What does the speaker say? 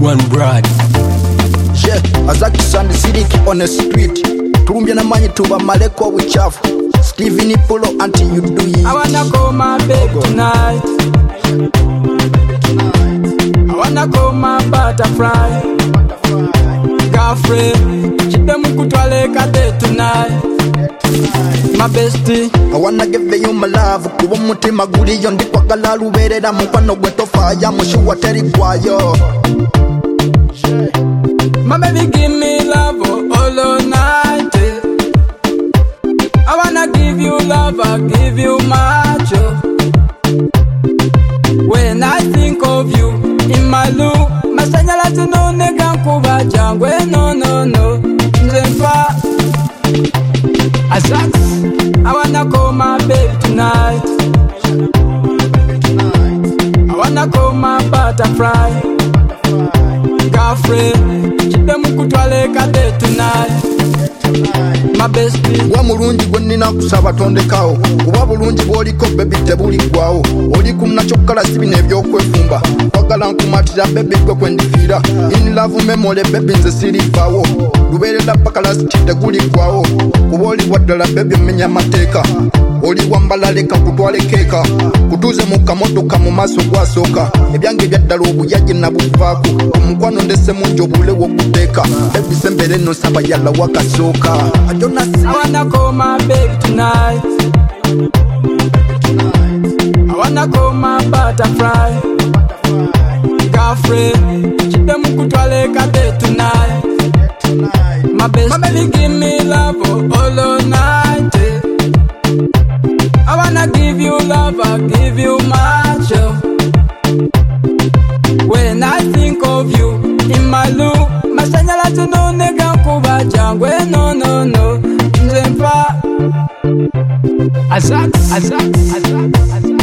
One Brad. Yeah, Azaki Sandy Sidiki on the street. Turumbia na manyi tuba maleko uchafu. Steven Polo until you do it. I wanna call my baby tonight. I wanna call my butterfly. Girlfriend, chidemu kutwale kate tonight. My bestie, I wanna give you my love. Kuwa mutima guli yondi kwa galalu vereda mukwano gweto faya mushuwa teri kwayo. My baby give me love all night. I wanna give you love, I give you much. When I think of you in my loop, masanyala tuno nega kuba jangwe no. Nzemfa Azak, I wanna call my baby tonight. I wanna call my butterfly. Girlfriend, chidemu kutwale kate tonight. My bestie, wa mulungi gwe nina kusaba tondekawo. Kuba bulungi bw'oliko baby tebuliggwawo. Oli kumna kyokala sibi n'ebyokwefumba. Kwagala nkumatira baby gwe kwendifiira. In love memory baby nze sirivaawo. Lubeerera paka teguliggwawo. Kuba oli waddala baby mmenya amateeka. Oli wambala leka kutwale keeka. Kutuuze mu kamotoka mu maaso gwasooka. Ebyange byaddala obuyagi nabuvaako. Omukwano ndese mungi obulewo okuteeka. Baby sembere nno saba yalla wakasooka. I wanna call my baby tonight. I wanna call my butterfly. Girlfriend, chidemu kutwale kate tonight. My baby give me love all night. I wanna give you love, I give you much. When I think of you in my loop, masanyala tuno nega kuba jangwe no. Nzemfa Azak.